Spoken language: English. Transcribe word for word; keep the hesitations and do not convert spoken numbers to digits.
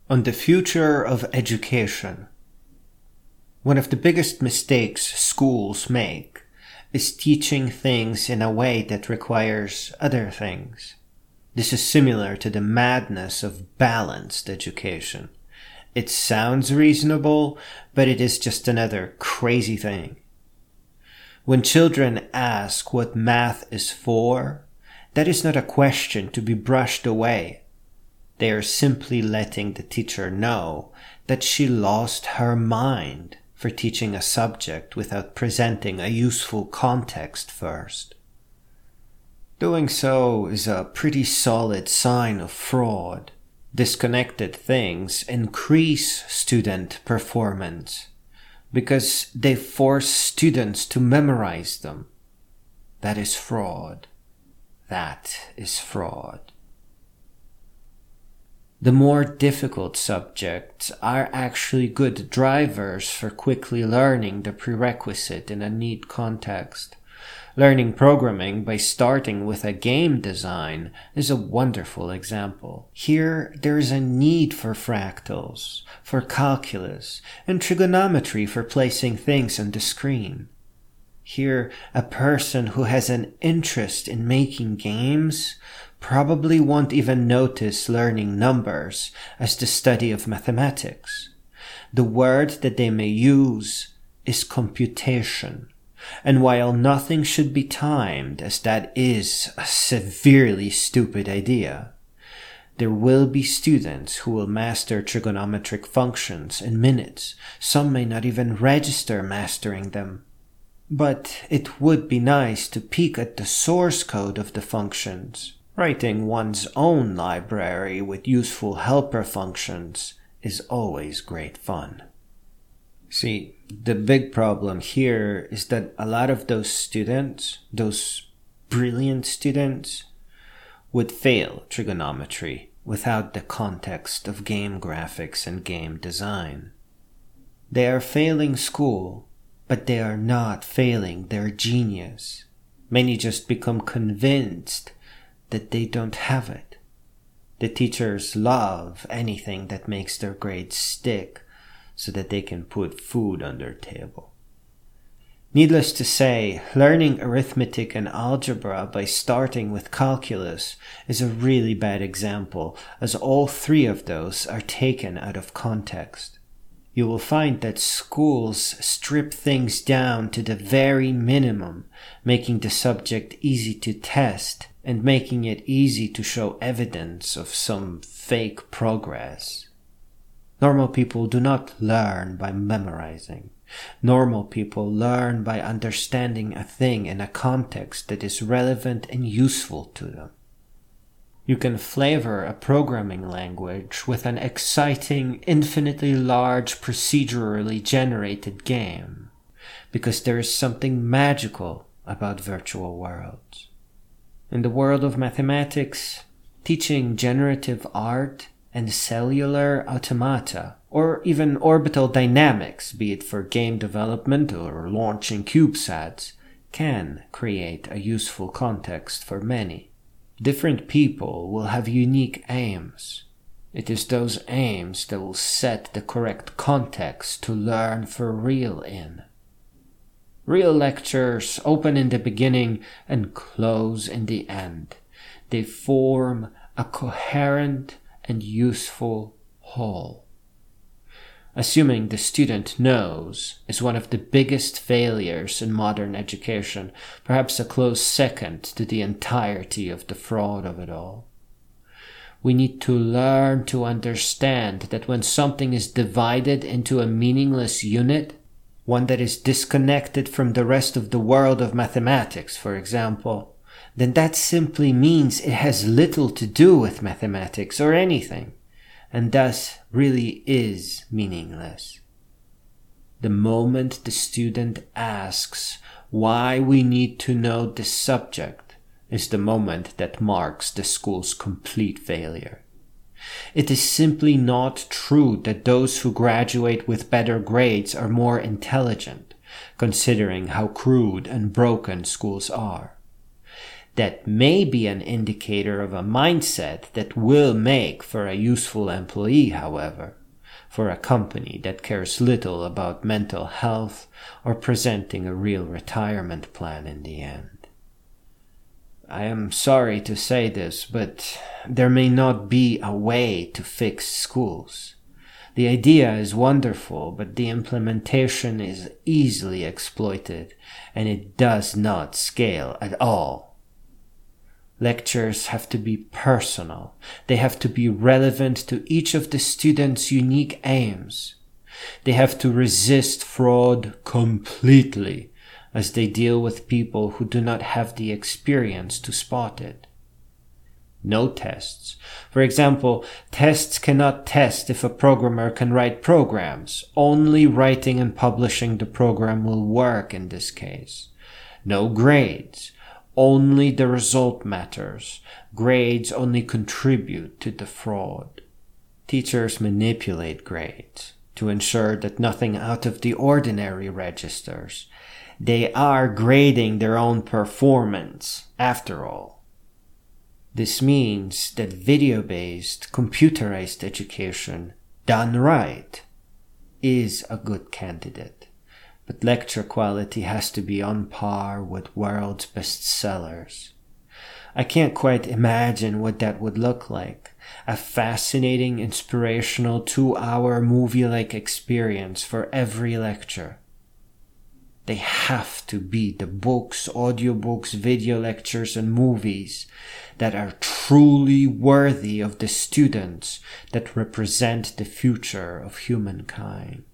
on the future of education. One of the biggest mistakes schools make is teaching things in a way that requires other things. This is similar to the madness of balanced education. It sounds reasonable, but it is just another crazy thing. When children ask what math is for, that is not a question to be brushed away. They are simply letting the teacher know that she lost her mind for teaching a subject without presenting a useful context first. Doing so is a pretty solid sign of fraud. Disconnected things increase student performance because they force students to memorize them. That is fraud. That is fraud. The more difficult subjects are actually good drivers for quickly learning the prerequisite in a neat context. Learning programming by starting with a game design is a wonderful example. Here, there is a need for fractals, for calculus, and trigonometry for placing things on the screen. Here, a person who has an interest in making games probably won't even notice learning numbers as the study of mathematics. The word that they may use is computation. And while nothing should be timed, as that is a severely stupid idea, there will be students who will master trigonometric functions in minutes. Some may not even register mastering them. But it would be nice to peek at the source code of the functions. Writing one's own library with useful helper functions is always great fun. See, the big problem here is that a lot of those students, those brilliant students, would fail trigonometry without the context of game graphics and game design. They are failing school, but they are not failing their genius. Many just become convinced that they don't have it. The teachers love anything that makes their grades stick so that they can put food on their table. Needless to say, learning arithmetic and algebra by starting with calculus is a really bad example, as all three of those are taken out of context. You will find that schools strip things down to the very minimum, making the subject easy to test and making it easy to show evidence of some fake progress. Normal people do not learn by memorizing. Normal people learn by understanding a thing in a context that is relevant and useful to them. You can flavor a programming language with an exciting, infinitely large, procedurally generated game, because there is something magical about virtual worlds. In the world of mathematics, teaching generative art and cellular automata, or even orbital dynamics, be it for game development or launching CubeSats, can create a useful context for many. Different people will have unique aims. It is those aims that will set the correct context to learn for real in. Real lectures open in the beginning and close in the end. They form a coherent and useful whole. Assuming the student knows is one of the biggest failures in modern education, perhaps a close second to the entirety of the fraud of it all. We need to learn to understand that when something is divided into a meaningless unit, one that is disconnected from the rest of the world of mathematics, for example, then that simply means it has little to do with mathematics or anything, and thus really is meaningless. The moment the student asks why we need to know this subject is the moment that marks the school's complete failure. It is simply not true that those who graduate with better grades are more intelligent, considering how crude and broken schools are. That may be an indicator of a mindset that will make for a useful employee, however, for a company that cares little about mental health or presenting a real retirement plan in the end. I am sorry to say this, but there may not be a way to fix schools. The idea is wonderful, but the implementation is easily exploited, and it does not scale at all. Lectures have to be personal. They have to be relevant to each of the students' unique aims. They have to resist fraud completely, as they deal with people who do not have the experience to spot it. No tests. For example, tests cannot test if a programmer can write programs. Only writing and publishing the program will work in this case. No grades. Only the result matters. Grades only contribute to the fraud. Teachers manipulate grades to ensure that nothing out of the ordinary registers. They are grading their own performance, after all. This means that video-based, computerized education, done right, is a good candidate. But lecture quality has to be on par with world's bestsellers. I can't quite imagine what that would look like. A fascinating, inspirational two-hour movie-like experience for every lecture. They have to be the books, audiobooks, video lectures, and movies that are truly worthy of the students that represent the future of humankind.